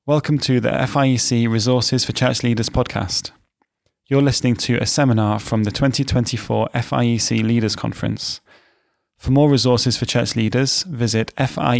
Welcome to the FIEC Resources for Church Leaders podcast. You're listening to a seminar from the 2024 FIEC Leaders Conference. For more resources for church leaders, visit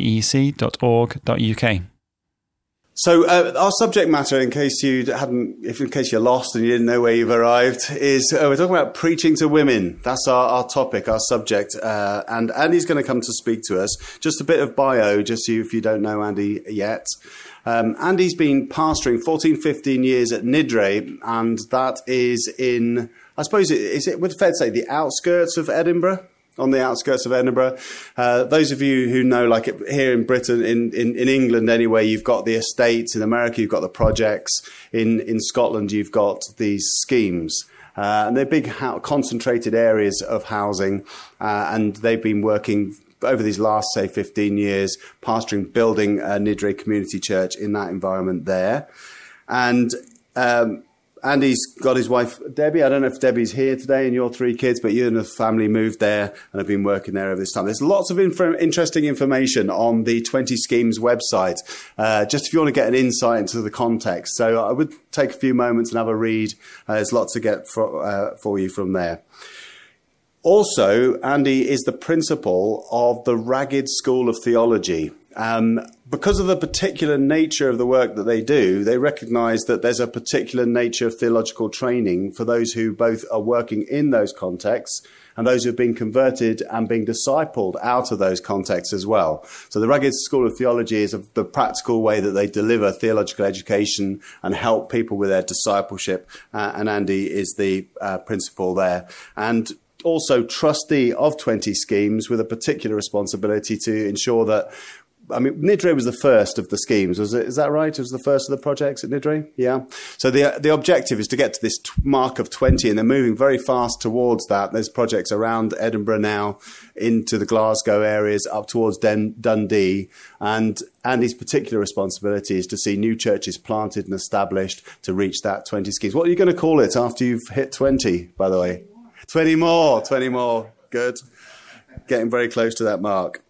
fiec.org.uk. So our subject matter, in case you're lost and you didn't know where you've arrived, is we're talking about preaching to women. That's our topic, our subject. And Andy's going to come to speak to us. Just a bit of bio, just if you don't know Andy yet. Andy's been pastoring 15 years at Nidre, and that is in, I suppose, is it would fair to say, the outskirts of Edinburgh? On the outskirts of Edinburgh. Those of you who know, like here in Britain, in England anyway, you've got the estates. In America, you've got the projects. In Scotland, you've got these schemes. And they're big concentrated areas of housing. And they've been working over these last, say, 15 years, pastoring, building a Nidre Community Church in that environment there. And Andy's got his wife, Debbie. I don't know if Debbie's here today and your three kids, but you and the family moved there and have been working there over this time. There's lots of interesting information on the 20 Schemes website, just if you want to get an insight into the context. So I would take a few moments and have a read. There's lots to get for you from there. Also, Andy is the principal of the Ragged School of Theology. Because of the particular nature of the work that they do, they recognise that there's a particular nature of theological training for those who both are working in those contexts and those who have been converted and being discipled out of those contexts as well. So the Ragged School of Theology is the practical way that they deliver theological education and help people with their discipleship. And Andy is the principal there. And also trustee of 20 Schemes with a particular responsibility to ensure that, I mean, Nidre was the first of the schemes, was it? Is that right? It was the first of the projects at Nidre? Yeah. So the objective is to get to this mark of 20, and they're moving very fast towards that. There's projects around Edinburgh now, into the Glasgow areas, up towards Dundee. And Andy's particular responsibility is to see new churches planted and established to reach that 20 schemes. What are you going to call it after you've hit 20, by the way? 20 more. Good. Getting very close to that mark.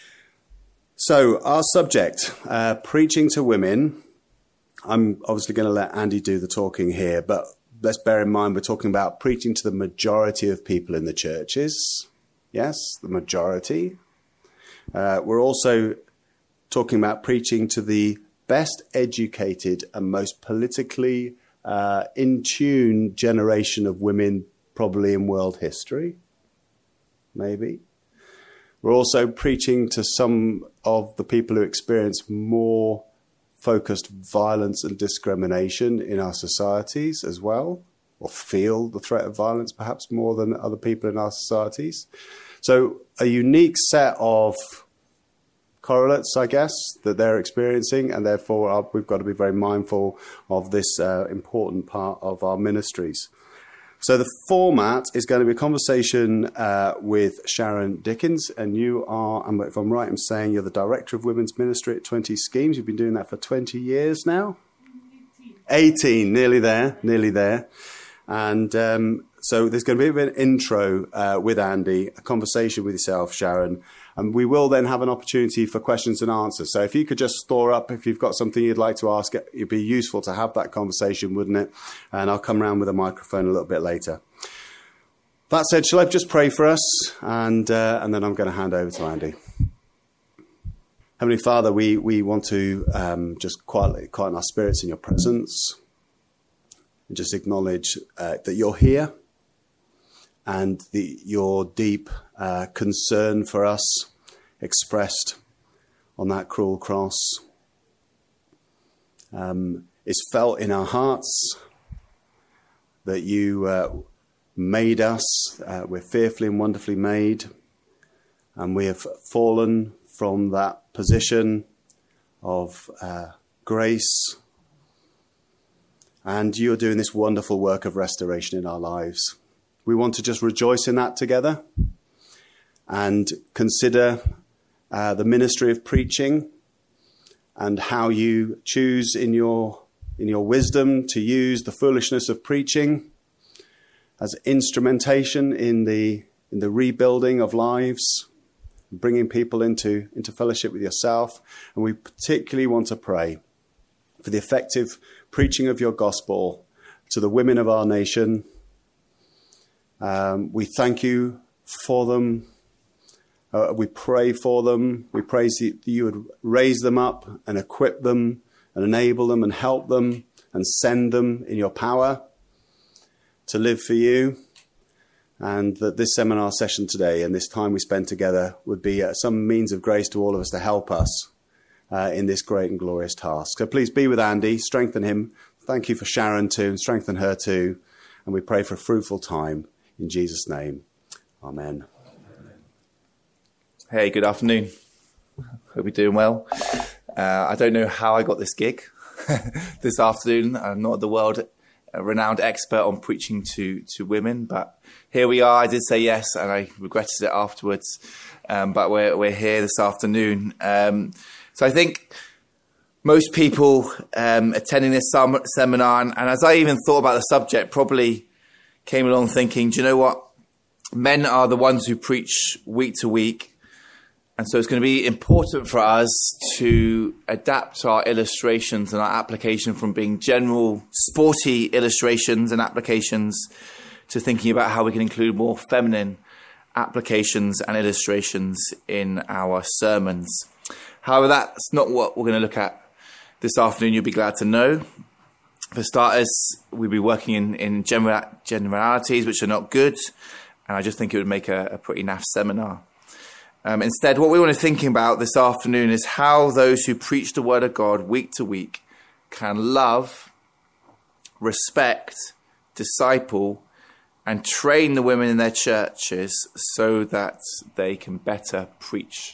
So our subject, preaching to women. I'm obviously going to let Andy do the talking here, but let's bear in mind we're talking about preaching to the majority of people in the churches. Yes, the majority. We're also talking about preaching to the best educated and most politically in tune generation of women probably in world history, maybe. We're also preaching to some of the people who experience more focused violence and discrimination in our societies as well, or feel the threat of violence perhaps more than other people in our societies. So a unique set of correlates, I guess, that they're experiencing, and therefore we've got to be very mindful of this important part of our ministries. So the format is going to be a conversation with Sharon Dickens, and you are, if I'm right in saying, you're the Director of Women's Ministry at 20 Schemes. You've been doing that for 20 years now? 18, nearly there. And so there's going to be an intro with Andy, a conversation with yourself, Sharon, and we will then have an opportunity for questions and answers. So if you could just store up, if you've got something you'd like to ask, it'd be useful to have that conversation, wouldn't it? And I'll come around with a microphone a little bit later. That said, shall I just pray for us? And then I'm going to hand over to Andy. Heavenly Father, we want to just quieten our spirits in your presence and just acknowledge that you're here and your deep concern for us expressed on that cruel cross is felt in our hearts, that you made us, we're fearfully and wonderfully made, and we have fallen from that position of grace, and you are doing this wonderful work of restoration in our lives. We want to just rejoice in that together and consider the ministry of preaching and how you choose in your wisdom to use the foolishness of preaching as instrumentation in the rebuilding of lives, bringing people into fellowship with yourself. And we particularly want to pray for the effective preaching of your gospel to the women of our nation. We thank you for them. We pray for them. We pray that you would raise them up and equip them and enable them and help them and send them in your power to live for you. And that this seminar session today and this time we spend together would be some means of grace to all of us to help us in this great and glorious task. So please be with Andy, strengthen him. Thank you for Sharon too, and strengthen her too. And we pray for a fruitful time in Jesus' name. Amen. Hey, good afternoon. Hope you're doing well. I don't know how I got this gig this afternoon. I'm not the world-renowned expert on preaching to women, but here we are. I did say yes, and I regretted it afterwards. But we're here this afternoon. So I think most people attending this seminar, and as I even thought about the subject, probably came along thinking, do you know what? Men are the ones who preach week to week. And so it's going to be important for us to adapt our illustrations and our application from being general sporty illustrations and applications to thinking about how we can include more feminine applications and illustrations in our sermons. However, that's not what we're going to look at this afternoon, you'll be glad to know. For starters, we'll be working in generalities, which are not good. And I just think it would make a pretty naff seminar. Instead, what we want to think about this afternoon is how those who preach the word of God week to week can love, respect, disciple, and train the women in their churches so that they can better preach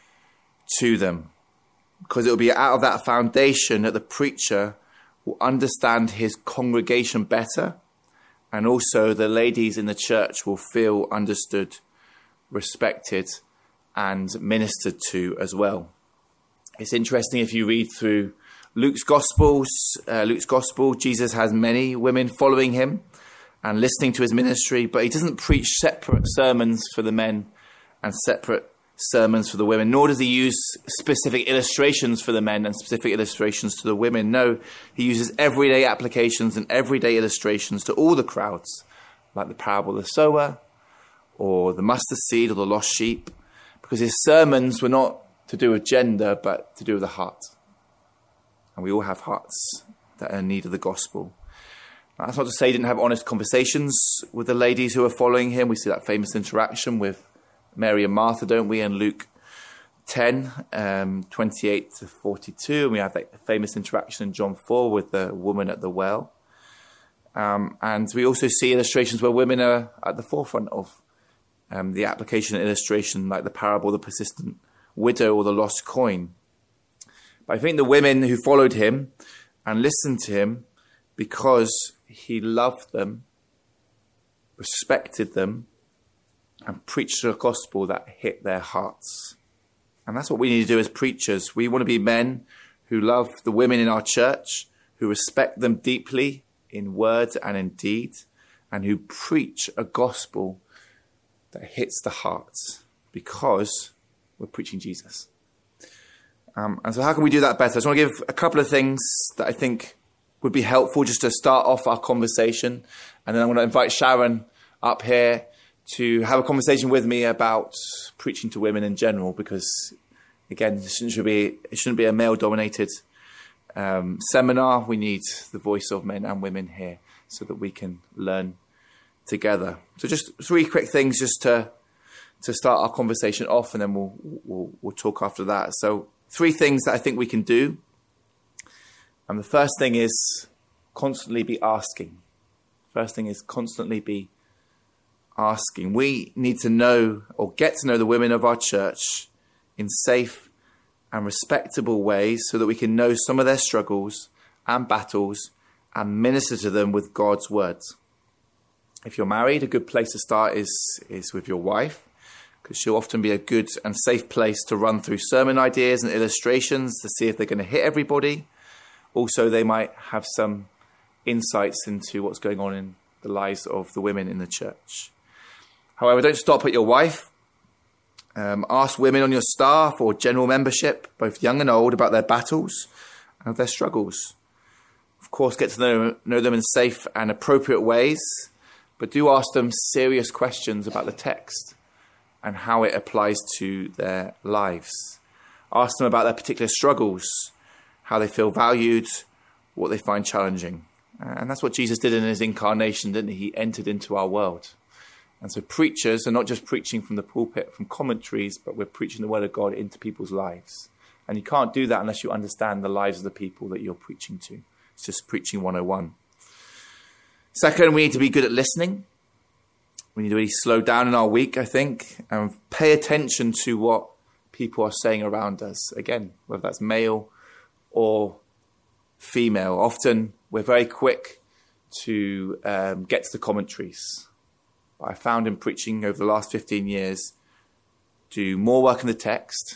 to them. Because it will be out of that foundation that the preacher will understand his congregation better, and also the ladies in the church will feel understood, respected, and ministered to as well. It's interesting if you read through Luke's Gospel, Jesus has many women following him and listening to his ministry, but he doesn't preach separate sermons for the men and separate sermons for the women, nor does he use specific illustrations for the men and specific illustrations to the women. No, he uses everyday applications and everyday illustrations to all the crowds, like the parable of the sower or the mustard seed or the lost sheep, because his sermons were not to do with gender, but to do with the heart. And we all have hearts that are in need of the gospel. Now, that's not to say he didn't have honest conversations with the ladies who are following him. We see that famous interaction with Mary and Martha, don't we, in Luke 10, 28 to 42. And we have that famous interaction in John 4 with the woman at the well. And we also see illustrations where women are at the forefront of the application and illustration, like the parable of the persistent widow or the lost coin. But I think the women who followed him and listened to him because he loved them, respected them, and preached the gospel that hit their hearts. And that's what we need to do as preachers. We want to be men who love the women in our church, who respect them deeply in word and in deed, and who preach a gospel that hits the heart because we're preaching Jesus. And so how can we do that better? I just want to give a couple of things that I think would be helpful just to start off our conversation. And then I'm going to invite Sharon up here to have a conversation with me about preaching to women in general, because, again, it shouldn't be a male-dominated seminar. We need the voice of men and women here so that we can learn together. So just three quick things just to start our conversation off, and then we'll talk after that. So three things that I think we can do. And the first thing is constantly be asking. We need to know or get to know the women of our church in safe and respectable ways so that we can know some of their struggles and battles and minister to them with God's words. If you're married, a good place to start is with your wife, because she'll often be a good and safe place to run through sermon ideas and illustrations to see if they're going to hit everybody. Also, they might have some insights into what's going on in the lives of the women in the church. However, don't stop at your wife. Ask women on your staff or general membership, both young and old, about their battles and of their struggles. Of course, get to know them in safe and appropriate ways, but do ask them serious questions about the text and how it applies to their lives. Ask them about their particular struggles, how they feel valued, what they find challenging. And that's what Jesus did in his incarnation, didn't he? He entered into our world. And so preachers are not just preaching from the pulpit, from commentaries, but we're preaching the word of God into people's lives. And you can't do that unless you understand the lives of the people that you're preaching to. It's just preaching 101. Second, we need to be good at listening. We need to really slow down in our week, I think, and pay attention to what people are saying around us. Again, whether that's male or female. Often we're very quick to get to the commentaries. I found in preaching over the last 15 years, do more work in the text,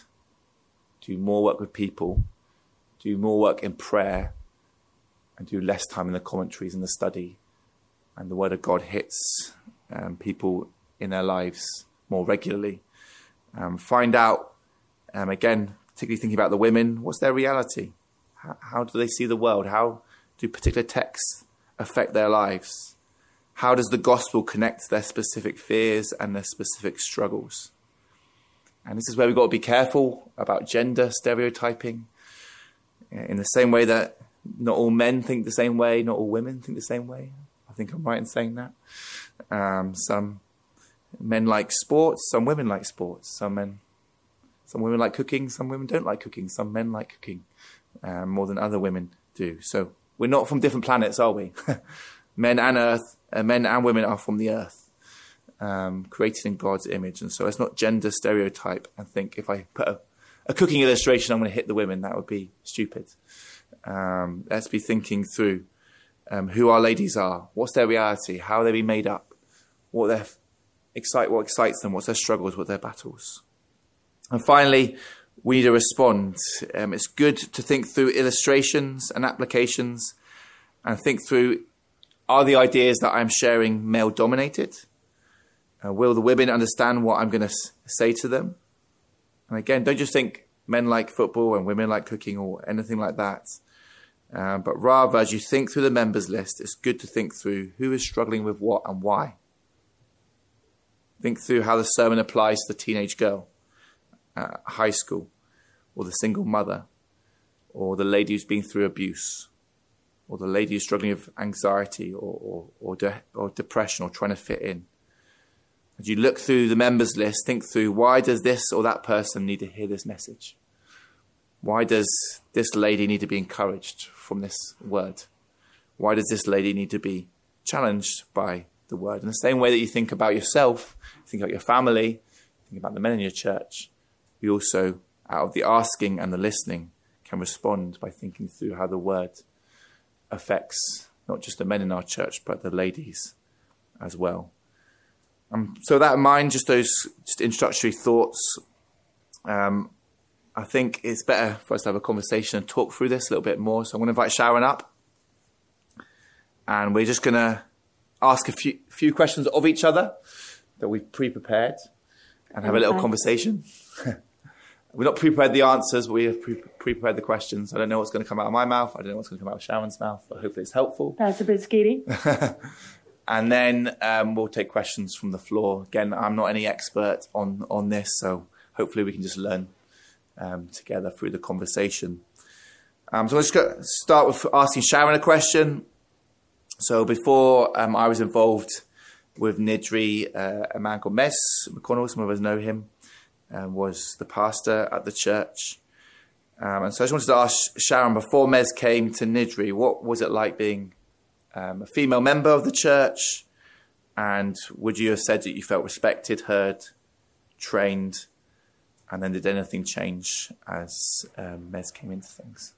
do more work with people, do more work in prayer, and do less time in the commentaries and the study. And the word of God hits people in their lives more regularly. Find out, again, particularly thinking about the women, what's their reality? How do they see the world? How do particular texts affect their lives? How does the gospel connect to their specific fears and their specific struggles? And this is where we've got to be careful about gender stereotyping. In the same way that not all men think the same way, not all women think the same way. I think I'm right in saying that. Some men like sports, some women like sports. Some women like cooking, some women don't like cooking. Some men like cooking more than other women do. So we're not from different planets, are we? Men and women are from the earth, created in God's image. And so let's not gender stereotype and think if I put a cooking illustration, I'm going to hit the women. That would be stupid. Let's be thinking through who our ladies are, what's their reality, how they be made up, what excites them, what's their struggles, what their battles. And finally, we need to respond. It's good to think through illustrations and applications and think through, are the ideas that I'm sharing male-dominated? Will the women understand what I'm going to say to them? And again, don't just think men like football and women like cooking or anything like that. But rather, as you think through the members list, it's good to think through who is struggling with what and why. Think through how the sermon applies to the teenage girl at high school, or the single mother, or the lady who's been through abuse, or the lady who's struggling with anxiety or depression or trying to fit in. As you look through the members list, think through, why does this or that person need to hear this message? Why does this lady need to be encouraged from this word? Why does this lady need to be challenged by the word? In the same way that you think about yourself, think about your family, think about the men in your church, we also, out of the asking and the listening, can respond by thinking through how the word affects not just the men in our church, but the ladies as well. So with that in mind, just those introductory thoughts, I think it's better for us to have a conversation and talk through this a little bit more. So I'm going to invite Sharon up, and we're just going to ask a few questions of each other that we've pre-prepared and have a little conversation. We've not pre-prepared the answers, but we have pre-prepared the questions. I don't know what's going to come out of my mouth. I don't know what's going to come out of Sharon's mouth, but hopefully it's helpful. That's a bit scary. And then we'll take questions from the floor. Again, I'm not any expert on this, so hopefully we can just learn together through the conversation. So let's start with asking Sharon a question. So before I was involved with Nidri, a man called Mez McConnell, some of us know him, was the pastor at the church. And so I just wanted to ask Sharon, before Mez came to Nidri, what was it like being a female member of the church? And would you have said that you felt respected, heard, trained? And then did anything change as Mez came into things?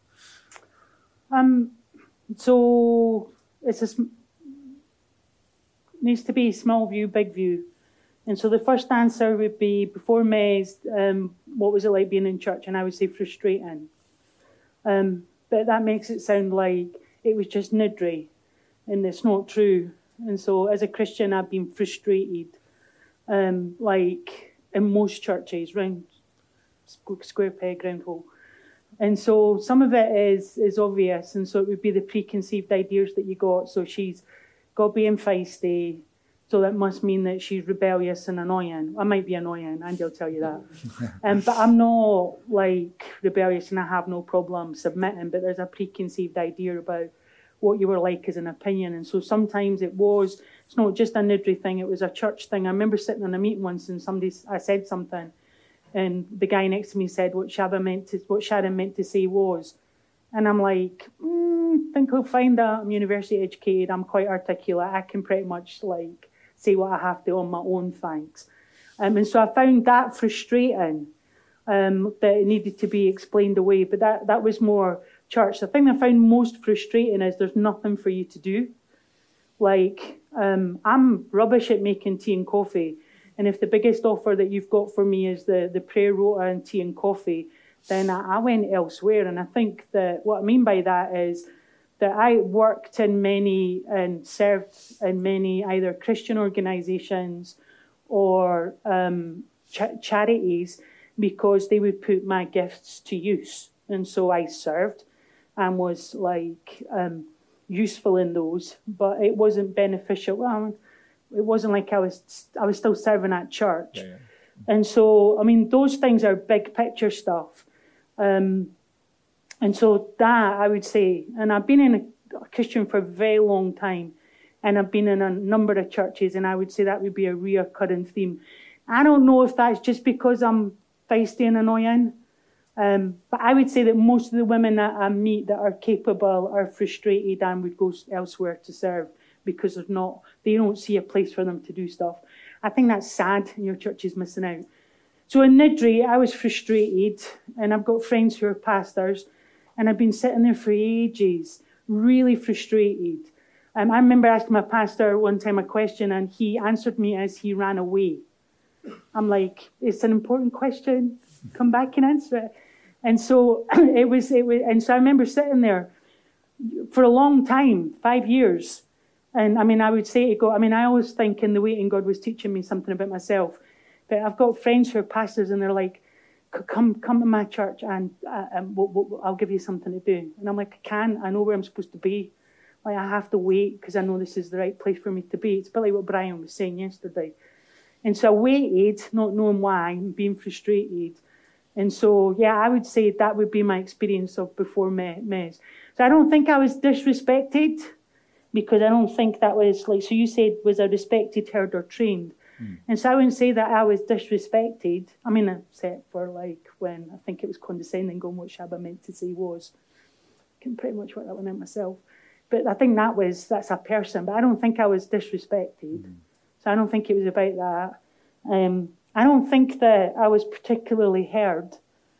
So it's needs to be small view, big view. And so the first answer would be, before Mez, what was it like being in church? And I would say frustrating. But that makes it sound like it was just Nidri, and it's not true. And so as a Christian, I've been frustrated, like in most churches, round square peg, round hole. And so some of it is obvious, and so it would be the preconceived ideas that you got. So she's got being feisty, so that must mean that she's rebellious and annoying. I might be annoying, Andy will tell you that. But I'm not like rebellious, and I have no problem submitting, but there's a preconceived idea about what you were like as an opinion. And so sometimes it's not just a Niddrie thing, it was a church thing. I remember sitting in a meeting once and I said something, and the guy next to me said what Sharon meant to say was. And I'm like, think I'll find that. I'm university educated, I'm quite articulate, I can pretty much like say what I have to on my own, thanks. And so I found that frustrating, that it needed to be explained away. But that was more church. The thing I found most frustrating is there's nothing for you to do. Like, I'm rubbish at making tea and coffee. And if the biggest offer that you've got for me is the prayer rota and tea and coffee, then I went elsewhere. And I think that what I mean by that is that I worked in many and served in many either Christian organisations or charities because they would put my gifts to use. And so I served and was like useful in those, but it wasn't beneficial. Well, it wasn't like I was still serving at church. Yeah. And so, I mean, those things are big picture stuff. And so that, I would say, and I've been in a Christian for a very long time, and I've been in a number of churches, and I would say that would be a reoccurring theme. I don't know if that's just because I'm feisty and annoying, but I would say that most of the women that I meet that are capable are frustrated and would go elsewhere to serve because they don't see a place for them to do stuff. I think that's sad, and your church is missing out. So in Niddrie, I was frustrated, and I've got friends who are pastors, and I've been sitting there for ages, really frustrated. I remember asking my pastor one time a question, and he answered me as he ran away. I'm like, it's an important question. Come back and answer it. And so and so I remember sitting there for a long time, 5 years. And I mean, I would say to God, I mean, I always think in the waiting, God was teaching me something about myself. But I've got friends who are pastors, and they're like, come to my church, and I'll give you something to do. And I'm like, I know where I'm supposed to be. Like, I have to wait because I know this is the right place for me to be. It's a bit like what Brian was saying yesterday. And so I waited, not knowing why, and being frustrated. And so, yeah, I would say that would be my experience of before Mez. So I don't think I was disrespected, because I don't think that was like, so you said, was I respected, heard, or trained? And so I wouldn't say that I was disrespected. I mean, except for like when I think it was condescending, going what Shabba meant to say was. I can pretty much work that one out myself. But I think that's a person. But I don't think I was disrespected. So I don't think it was about that. I don't think that I was particularly heard,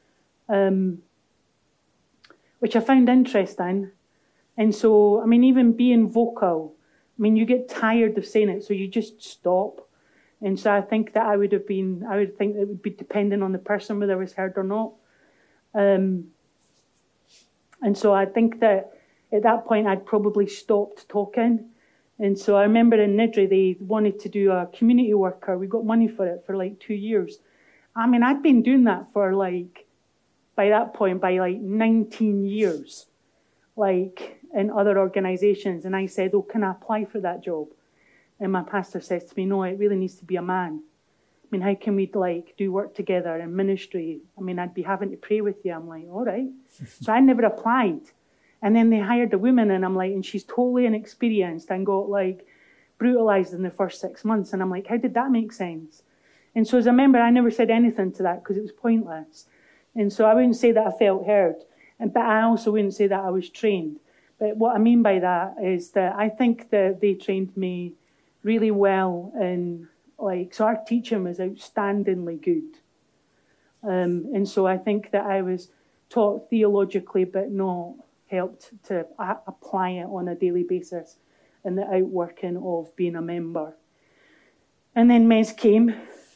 which I found interesting. And so, I mean, even being vocal, I mean, you get tired of saying it, so you just stop. And so I think that I would think it would be dependent on the person whether I was heard or not. And so I think that at that point I'd probably stopped talking. And so I remember in Niddrie, they wanted to do a community worker. We got money for it for like 2 years. I mean, I'd been doing that for by that point, 19 years, in other organisations. And I said, oh, can I apply for that job? And my pastor says to me, no, it really needs to be a man. I mean, how can we do work together in ministry? I mean, I'd be having to pray with you. I'm like, all right. So I never applied. And then they hired a woman, and I'm like, and she's totally inexperienced and got brutalised in the first 6 months. And I'm like, how did that make sense? And so as a member, I never said anything to that because it was pointless. And so I wouldn't say that I felt heard. But I also wouldn't say that I was trained. But what I mean by that is that I think that they trained me really well in, so our teaching was outstandingly good. And so I think that I was taught theologically, but not helped to apply it on a daily basis in the outworking of being a member. And then Mez came,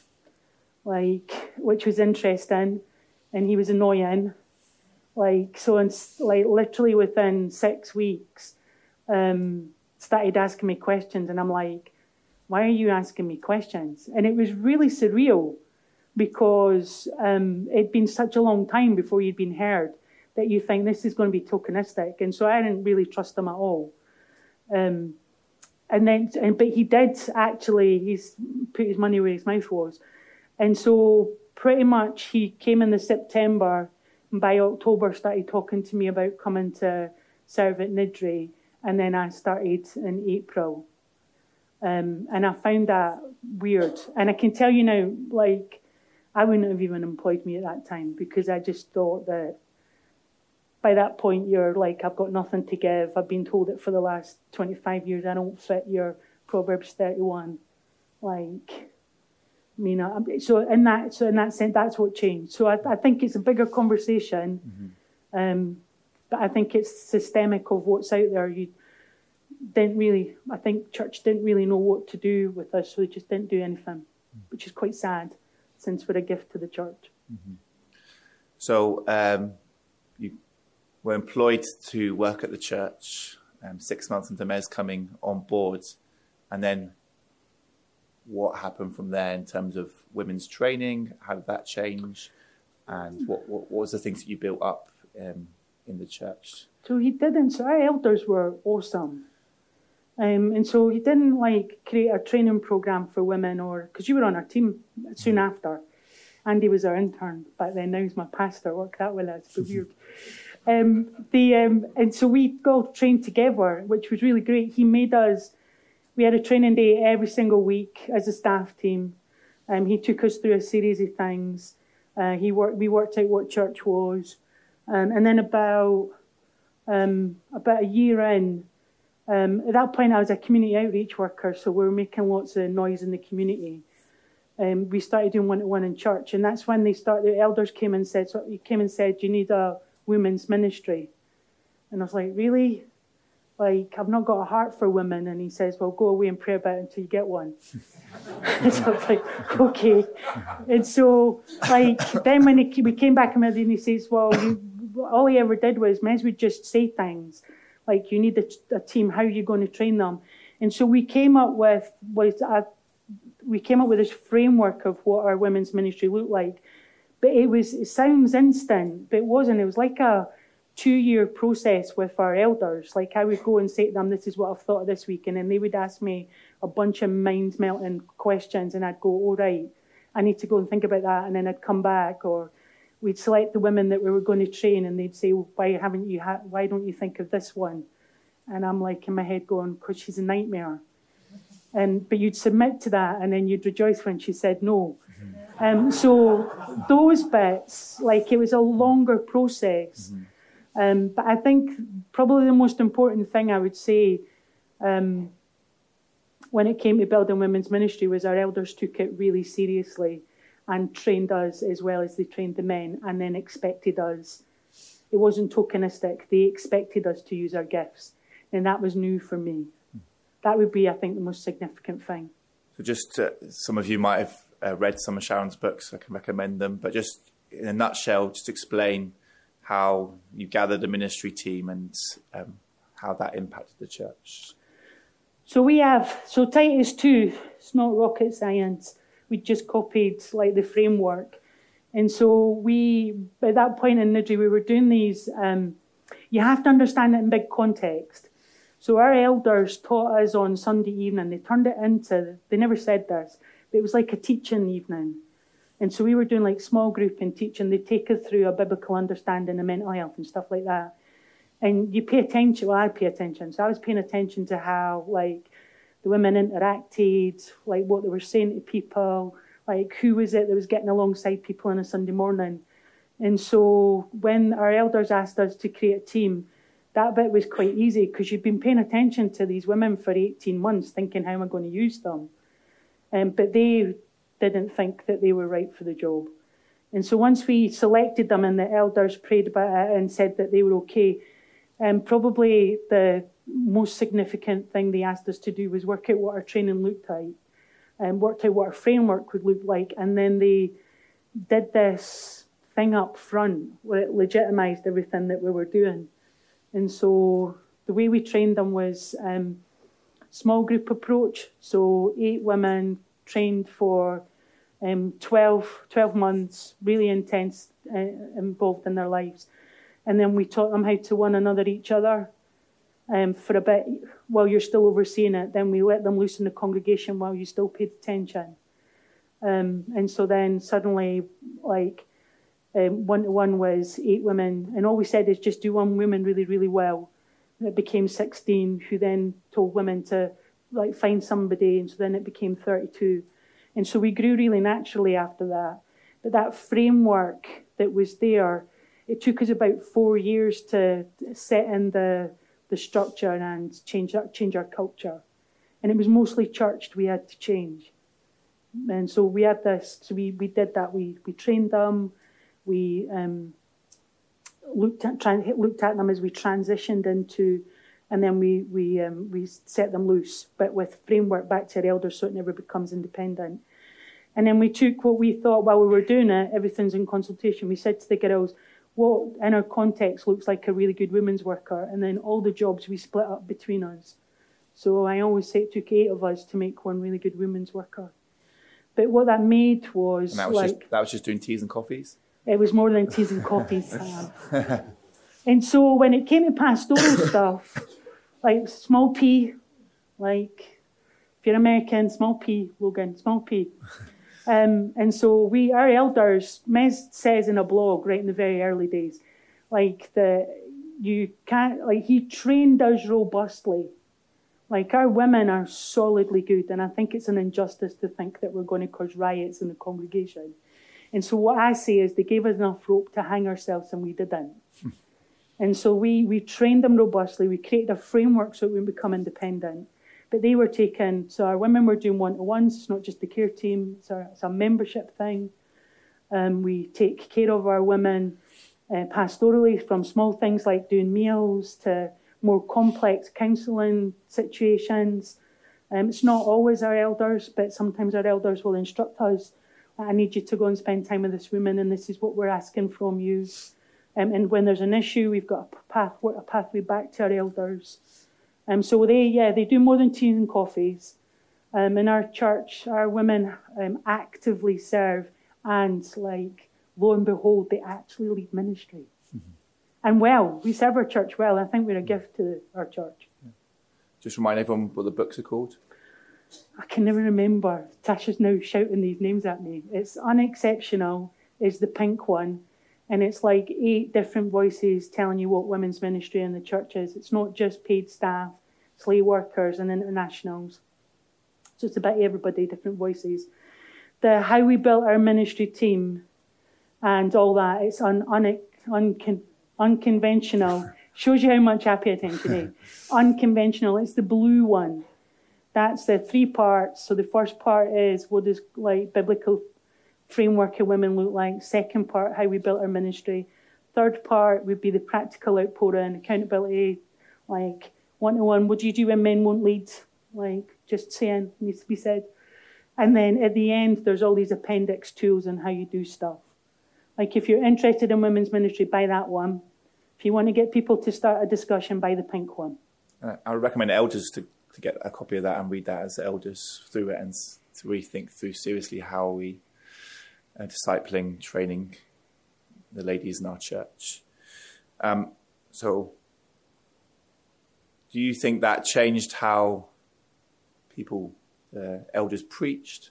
which was interesting, and he was annoying. Literally within 6 weeks, started asking me questions, and I'm like, why are you asking me questions? And it was really surreal because it'd been such a long time before you'd been heard that you think this is going to be tokenistic. And so I didn't really trust him at all. But he did actually, he's put his money where his mouth was. And so pretty much he came in the September, and by October started talking to me about coming to serve at Niddrie, and then I started in April. And I found that weird. And I can tell you now, like, I wouldn't have even employed me at that time, because I just thought that by that point you're like, I've got nothing to give. I've been told it for the last 25 years. I don't fit your Proverbs 31. Like, I mean, so in that sense, that's what changed. So I think it's a bigger conversation, but I think it's systemic of what's out there. I think church didn't really know what to do with us, so they just didn't do anything, which is quite sad, since we're a gift to the church. Mm-hmm. So you were employed to work at the church 6 months into Mez coming on board, and then what happened from there in terms of women's training? How did that change? And what was the things that you built up in the church? So he didn't. So our elders were awesome. And so he didn't like create a training program for women, or because you were on our team soon after. Andy was our intern back then. Now he's my pastor. Work that way. That's weird. And so we got trained together, which was really great. He made us. We had a training day every single week as a staff team. He took us through a series of things. We worked out what church was, and then about a year in. At that point, I was a community outreach worker, so we were making lots of noise in the community. We started doing one-to-one in church, and that's when the elders came and said, you need a women's ministry. And I was like, really? Like, I've not got a heart for women. And he says, well, go away and pray about it until you get one. So I was like, okay. And so, like, then when we came back and he says, well, all he ever did was Mez would just say things. Like, you need a team. How are you going to train them? And so we came up with this framework of what our women's ministry looked like. But it sounds instant, but it wasn't. It was like a 2-year process with our elders. Like, I would go and say to them, this is what I've thought of this week. And then they would ask me a bunch of mind-melting questions. And I'd go, all right, I need to go and think about that. And then I'd come back, or we'd select the women that we were going to train, and they'd say, well, why don't you think of this one? And I'm like in my head going, because she's a nightmare. But you'd submit to that, and then you'd rejoice when she said no. So those bits, like, it was a longer process. But I think probably the most important thing I would say when it came to building women's ministry was our elders took it really seriously and trained us as well as they trained the men, and then expected us. It wasn't tokenistic. They expected us to use our gifts. And that was new for me. That would be, I think, the most significant thing. So just some of you might have read some of Sharon's books. I can recommend them. But just in a nutshell, just explain how you gathered a ministry team and how that impacted the church. So Titus 2, it's not rocket science. We just copied like the framework. And so at that point in Niddrie, we were doing these, you have to understand it in big context. So our elders taught us on Sunday evening. They never said this, but it was like a teaching evening. And so we were doing like small group and teaching. They'd take us through a biblical understanding of mental health and stuff like that. And you pay attention, well, I pay attention. So I was paying attention to how like the women interacted, like what they were saying to people, like who was it that was getting alongside people on a Sunday morning. And so when our elders asked us to create a team, that bit was quite easy because you'd been paying attention to these women for 18 months thinking, how am I going to use them? But they didn't think that they were right for the job. And so once we selected them and the elders prayed about it and said that they were okay, probably the most significant thing they asked us to do was work out what our training looked like and worked out what our framework would look like. And then they did this thing up front where it legitimised everything that we were doing. And so the way we trained them was small group approach. So 8 women trained for 12 months, really intense, involved in their lives. And then we taught them how to one another each other for a bit while you're still overseeing it. Then we let them loose in the congregation while you still paid attention. And so then suddenly, like, 1-to-1 was 8 women. And all we said is just do one woman really, really well. And it became 16, who then told women to, like, find somebody. And so then it became 32. And so we grew really naturally after that. But that framework that was there, it took us about 4 years to set in the structure and change our culture. And it was mostly churched we had to change. And so we had this, so we did that. We trained them. We looked at them as we transitioned into, and then we set them loose, but with framework back to our elders so it never becomes independent. And then we took what we thought while we were doing it, everything's in consultation. We said to the girls, what in our context looks like a really good women's worker, and then all the jobs we split up between us. So I always say it took 8 of us to make one really good women's worker. But what that made was, and that was just doing teas and coffees? It was more than teas and coffees, Sam. And so when it came to pastoral stuff, like small p, like if you're American, small p, Logan, small p. And so our elders, Mez says in a blog right in the very early days, like he trained us robustly. Like our women are solidly good, and I think it's an injustice to think that we're going to cause riots in the congregation. And so what I say is they gave us enough rope to hang ourselves, and we didn't. And so we trained them robustly. We created a framework so that we would become independent. But they were taken, so our women were doing one-to-ones. It's not just the care team. It's a membership thing. We take care of our women pastorally, from small things like doing meals to more complex counselling situations. It's not always our elders, but sometimes our elders will instruct us, I need you to go and spend time with this woman, and this is what we're asking from you. And when there's an issue, we've got a pathway back to our elders. So they do more than teas and coffees. In our church, our women actively serve, and lo and behold, they actually lead ministry. Mm-hmm. And we serve our church well. I think we're a gift to our church. Yeah. Just remind everyone what the books are called. I can never remember. Tasha's now shouting these names at me. It's Unexceptional is the pink one. And it's like 8 different voices telling you what women's ministry in the church is. It's not just paid staff, it's lay workers and internationals. So it's about everybody, different voices. The how we built our ministry team and all that, it's unconventional. Shows you how much I pay attention today. Unconventional, it's the blue one. That's the 3 parts. So the first part is what does biblical framework of women look like. Second part, how we built our ministry. Third part would be the practical outpouring, accountability, like 1-to-1. What do you do when men won't lead? Just saying, needs to be said. And then at the end, there's all these appendix tools on how you do stuff. If you're interested in women's ministry, buy that one. If you want to get people to start a discussion, buy the pink one. I would recommend elders to get a copy of that and read that as elders through it, and to really think through seriously how we discipling, training the ladies in our church. So do you think that changed how people, the elders, preached?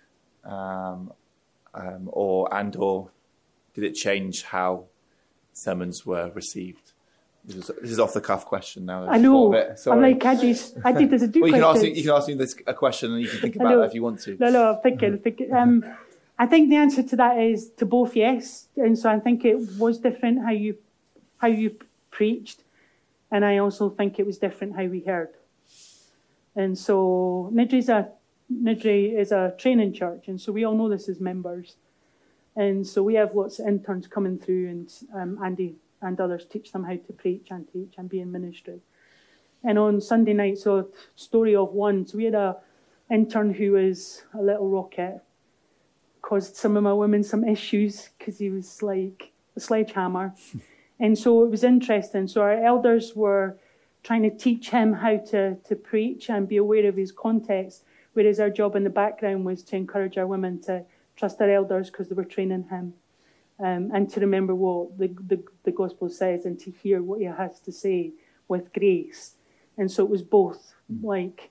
Or did it change how sermons were received? This is off the cuff question now. I know. I'm like, I did there's a do question. You can ask me a question and you can think about it if you want to. No, I'm thinking. I think the answer to that is to both, yes. And so I think it was different how you preached, and I also think it was different how we heard. And so Niddrie is a training church, and so we all know this as members. And so we have lots of interns coming through, and Andy and others teach them how to preach and teach and be in ministry. And on Sunday night, so story of one, so we had a intern who was a little rocket, caused some of my women some issues because he was like a sledgehammer. And so it was interesting. So our elders were trying to teach him how to preach and be aware of his context, whereas our job in the background was to encourage our women to trust their elders because they were training him. and to remember what the gospel says and to hear what he has to say with grace. And so it was both. Like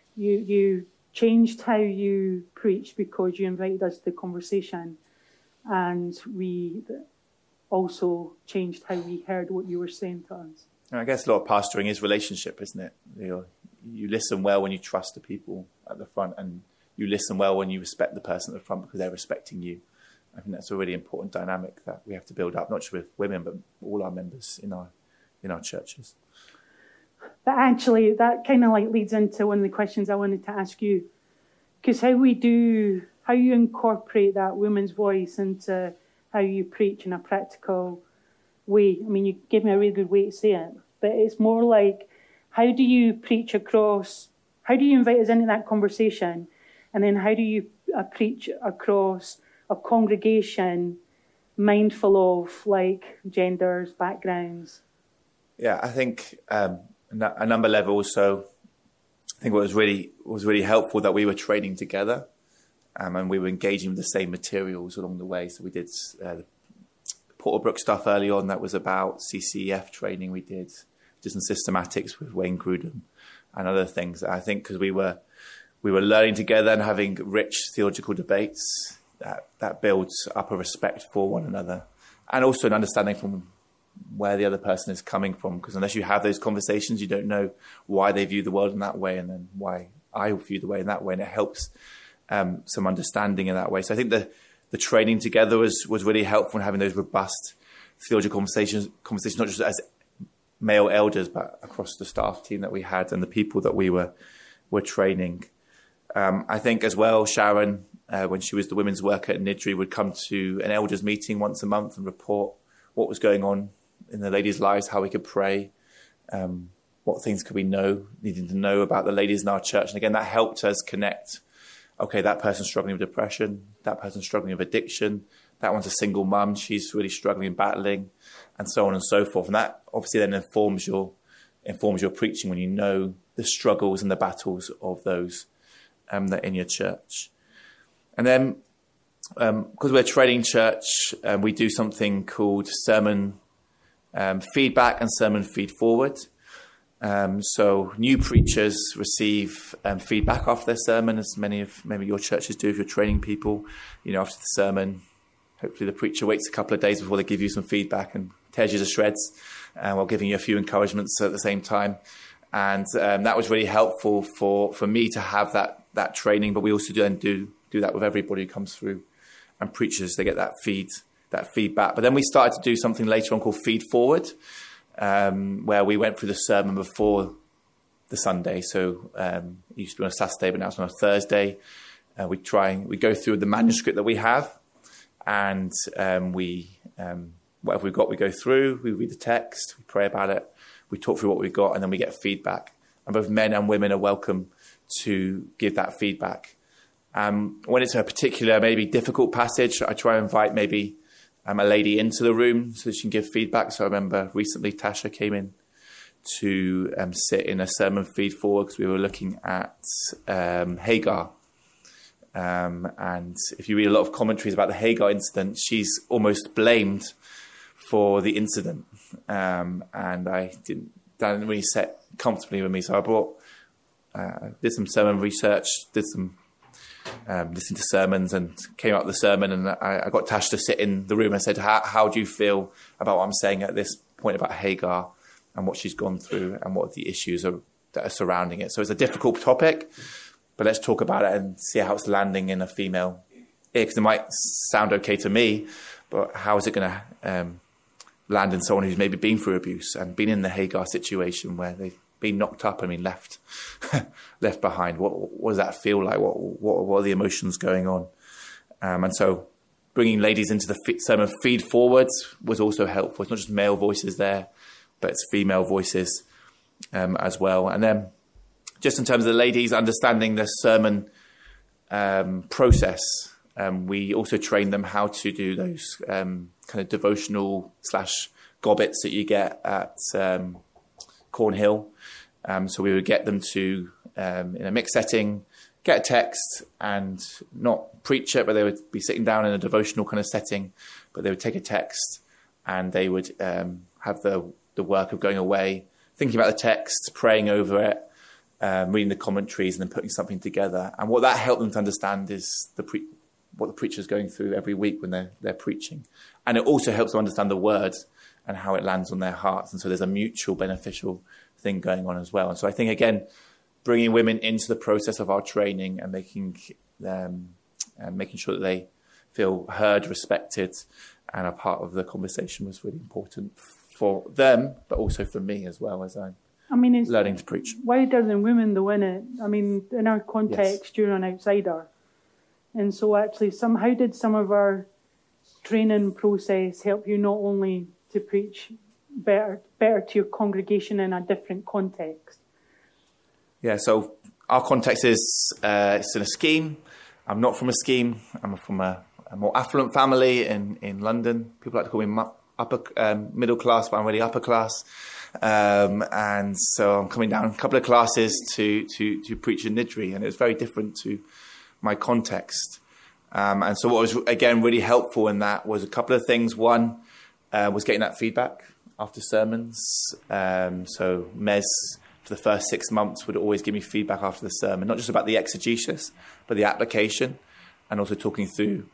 you changed how you preached because you invited us to the conversation, and we also changed how we heard what you were saying to us. And I guess a lot of pastoring is relationship, isn't it? You listen well when you trust the people at the front, and you listen well when you respect the person at the front because they're respecting you. I think that's a really important dynamic that we have to build up, not just with women, but all our members in our churches. But actually, that kind of like leads into one of the questions I wanted to ask you, because how you incorporate that woman's voice into how you preach in a practical way. I mean, you gave me a really good way to say it, but it's more like, how do you preach across, how do you invite us into that conversation, and then how do you preach across a congregation mindful of like genders, backgrounds? Yeah, I think a number level. So I think what was really helpful that we were training together, and we were engaging with the same materials along the way. So we did the Porterbrook stuff early on. That was about CCEF training. We did some systematics with Wayne Grudem and other things. I think because we were learning together and having rich theological debates, that builds up a respect for one another, and also an understanding from where the other person is coming from, because unless you have those conversations, you don't know why they view the world in that way and then why I view the way in that way, and it helps some understanding in that way. So I think the training together was really helpful in having those robust theological conversations not just as male elders, but across the staff team that we had and the people that we were training. I think as well, Sharon, when she was the women's worker at Niddrie, would come to an elders meeting once a month and report what was going on in the ladies' lives, how we could pray, what things could we needing to know about the ladies in our church. And again, that helped us connect. Okay, that person's struggling with depression, that person's struggling with addiction, that one's a single mum, she's really struggling and battling, and so on and so forth. And that obviously then informs your preaching when you know the struggles and the battles of those that are in your church. And then because we're a training church, we do something called sermon feedback and sermon feed forward. So new preachers receive feedback after their sermon, as many of maybe your churches do if you're training people. After the sermon, hopefully the preacher waits a couple of days before they give you some feedback and tears you to shreds while giving you a few encouragements at the same time. And that was really helpful for me to have that training, but we also do that with everybody who comes through and preachers. They get that feedback. But then we started to do something later on called Feed Forward, where we went through the sermon before the Sunday. So it used to be on a Saturday, but now it's on a Thursday. We go through the manuscript that we have, and whatever we've got, we go through, we read the text, we pray about it, we talk through what we've got, and then we get feedback. And both men and women are welcome to give that feedback. When it's a particular, maybe difficult passage, I try and invite maybe a lady into the room so she can give feedback. So I remember recently Tasha came in to sit in a sermon feed forward because we were looking at Hagar. And if you read a lot of commentaries about the Hagar incident, she's almost blamed for the incident. And that didn't really set comfortably with me. So I did some sermon research, listened to sermons and came out of the sermon, and I got Tash to sit in the room and said, how do you feel about what I'm saying at this point about Hagar and what she's gone through and what the issues are that are surrounding it? So it's a difficult topic, but let's talk about it and see how it's landing in a female ear, because it might sound okay to me, but how is it going to land in someone who's maybe been through abuse and been in the Hagar situation where they've been knocked up and been left behind? What does that feel like? What are the emotions going on? And so bringing ladies into the sermon feed forwards was also helpful. It's not just male voices there, but it's female voices as well. And then just in terms of the ladies understanding the sermon process, we also train them how to do those kind of devotional / gobbets that you get at Cornhill. So we would get them to, in a mixed setting, get a text and not preach it, but they would be sitting down in a devotional kind of setting, but they would take a text and they would have the work of going away, thinking about the text, praying over it, reading the commentaries, and then putting something together. And what that helped them to understand is what the preacher's going through every week when they're preaching. And it also helps them understand the word and how it lands on their hearts. And so there's a mutual beneficial thing going on as well. And so I think, again, bringing women into the process of our training and making sure that they feel heard, respected, and are part of the conversation was really important for them, but also for me as well as I'm it's learning to preach. Wider than women, though, innit? I mean, in our context, you're an outsider. And so actually, how did some of our training process help you not only to preach better to your congregation in a different context? Yeah, so our context is it's in a scheme. I'm not from a scheme. I'm from a more affluent family in London. People like to call me upper middle class, but I'm really upper class. And so I'm coming down a couple of classes to preach in Niddrie, and it's very different to my context. And so what was, again, really helpful in that was a couple of things. One was getting that feedback after sermons. So Mez, for the first 6 months, would always give me feedback after the sermon, not just about the exegesis, but the application, and also talking through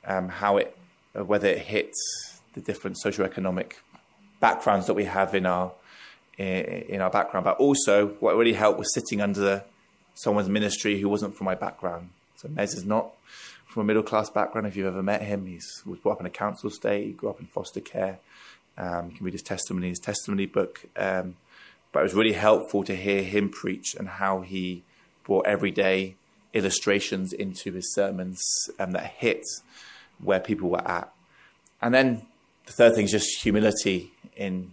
whether it hits the different socioeconomic backgrounds that we have in our background. But also, what really helped was sitting under someone's ministry who wasn't from my background. So Mez is not from a middle class background. If you've ever met him, he was brought up in a council estate. He grew up in foster care. You can read his testimony book. But it was really helpful to hear him preach and how he brought everyday illustrations into his sermons that hit where people were at. And then the third thing is just humility in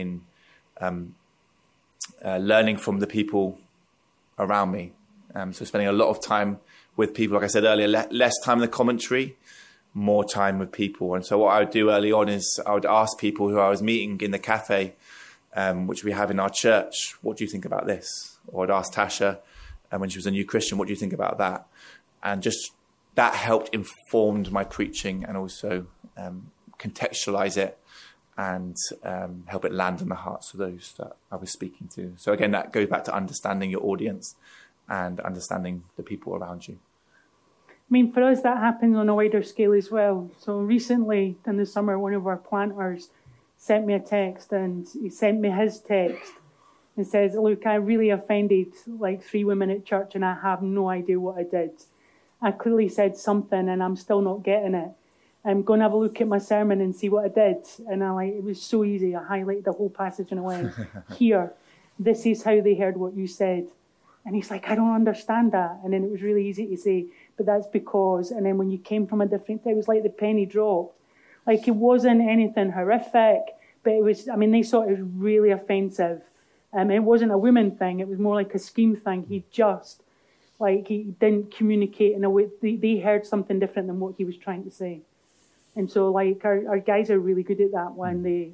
learning from the people around me. So spending a lot of time with people, like I said earlier, less time in the commentary, more time with people. And so what I would do early on is I would ask people who I was meeting in the cafe, which we have in our church, what do you think about this? Or I'd ask Tasha, when she was a new Christian, what do you think about that? And just that helped informed my preaching and also contextualize it and help it land in the hearts of those that I was speaking to. So again, that goes back to understanding your audience and understanding the people around you. I mean, for us, that happens on a wider scale as well. So recently, in the summer, one of our planters sent me a text, and he sent me his text and says, look, I really offended like 3 women at church and I have no idea what I did. I clearly said something and I'm still not getting it. I'm going to have a look at my sermon and see what I did. And it was so easy. I highlighted the whole passage and I went, here, this is how they heard what you said. And he's like, I don't understand that. And then it was really easy to say, but that's because, and then when you came from a different, it was like the penny dropped. Like it wasn't anything horrific, but it was, they thought it was really offensive. It wasn't a women thing. It was more like a scheme thing. He didn't communicate in a way, they heard something different than what he was trying to say. And so our guys are really good at that when they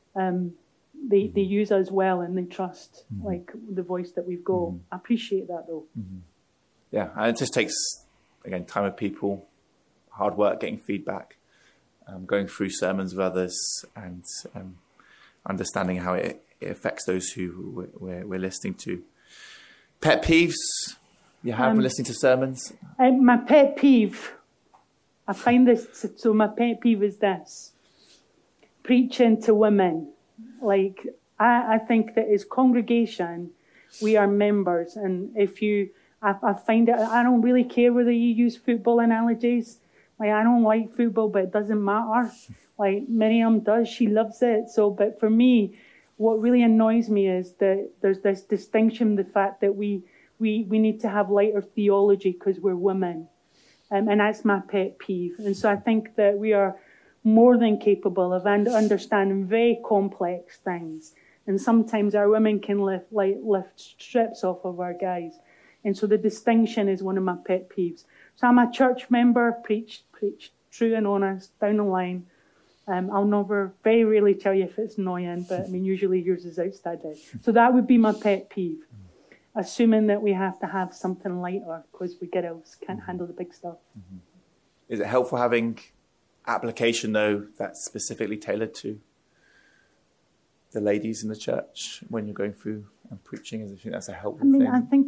use us well and they trust the voice that we've got. I appreciate that though. Yeah, and it just takes, again, time with people, hard work, getting feedback, going through sermons with others and understanding how it affects those who we're listening to. Pet peeves you have when listening to sermons? My pet peeve, I find this, so my pet peeve is this. Preaching to women. I think that as congregation, we are members. And I find it, I don't really care whether you use football analogies. I don't like football, but it doesn't matter. Miriam does, she loves it. So, but for me, what really annoys me is that there's this distinction, the fact that we need to have lighter theology because we're women. And that's my pet peeve. And so I think that we are more than capable of understanding very complex things. And sometimes our women can lift strips off of our guys. And so the distinction is one of my pet peeves. So I'm a church member, preach true and honest, down the line. I'll never, very rarely tell you if it's annoying, but usually yours is outstanding. So that would be my pet peeve. assuming that we have to have something lighter because we girls can't handle the big stuff. Is it helpful having application, though, that's specifically tailored to the ladies in the church when you're going through and preaching? I think that's a helpful thing.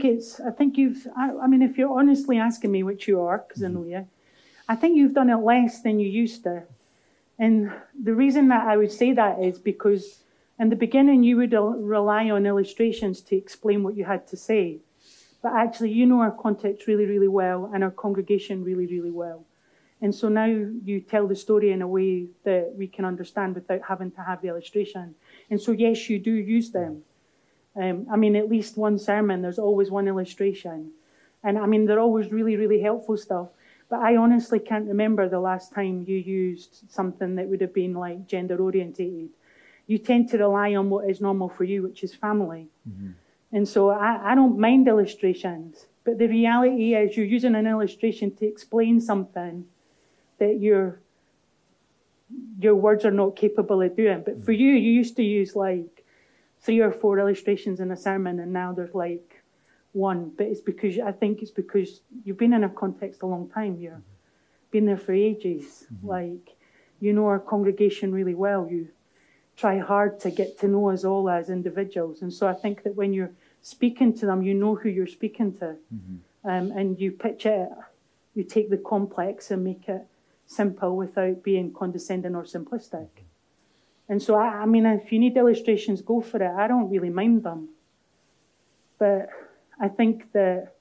I mean, if you're honestly asking me, which you are, because I know you, I think you've done it less than you used to. And the reason that I would say that is because in the beginning, you would rely on illustrations to explain what you had to say. But actually, you know our context really, really well and our congregation really, really well. And so now you tell the story in a way that we can understand without having to have the illustration. And so, yes, you do use them. I mean, at least one sermon, there's always one illustration. And I mean, they're always really, really helpful stuff. But I honestly can't remember the last time you used something that would have been like gender orientated. You tend to rely on what is normal for you, which is family. And so I don't mind illustrations. But the reality is you're using an illustration to explain something that your words are not capable of doing. But for you used to use like 3 or 4 illustrations in a sermon, and now there's like 1. But I think it's because you've been in a context a long time. You've been there for ages. Like, you know our congregation really well. You try hard to get to know us all as individuals. And so I think that when you're speaking to them, you know who you're speaking to. And you pitch it, you take the complex and make it simple without being condescending or simplistic. And so, I mean, if you need illustrations, go for it. I don't really mind them. But I think that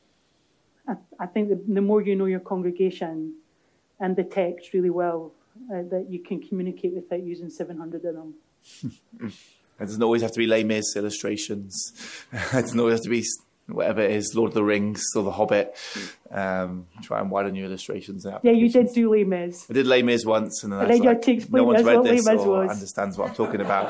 the more you know your congregation and the text really well, that you can communicate without using 700 of them. It doesn't always have to be Les Mis illustrations. It doesn't always have to be whatever it is, Lord of the Rings or The Hobbit. Try and widen your illustrations. Yeah, you did do Les Mis. I did Les Mis once, and then you had to explain no one's read this or was. understands what I'm talking about.